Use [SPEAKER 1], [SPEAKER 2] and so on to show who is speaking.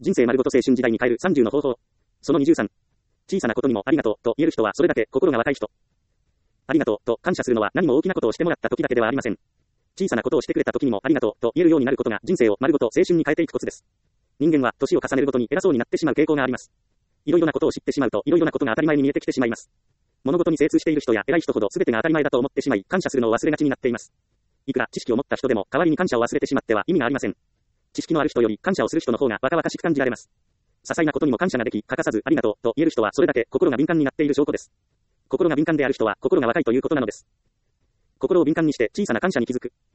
[SPEAKER 1] 人生丸ごと青春時代に変える30の方法。その23。小さなことにもありがとうと言える人はそれだけ心が若い人。ありがとうと感謝するのは何も大きなことをしてもらった時だけではありません。小さなことをしてくれた時にもありがとうと言えるようになることが人生を丸ごと青春に変えていくコツです。人間は年を重ねるごとに偉そうになってしまう傾向があります。いろいろなことを知ってしまうといろいろなことが当たり前に見えてきてしまいます。物事に精通している人や偉い人ほど全てが当たり前だと思ってしまい、感謝するのを忘れがちになっています。いくら知識を持った人でも代わりに感謝を忘れてしまっては意味がありません。知識のある人より感謝をする人の方が若々しく感じられます。些細なことにも感謝ができ、欠かさずありがとうと言える人はそれだけ心が敏感になっている証拠です。心が敏感である人は心が若いということなのです。心を敏感にして小さな感謝に気づく。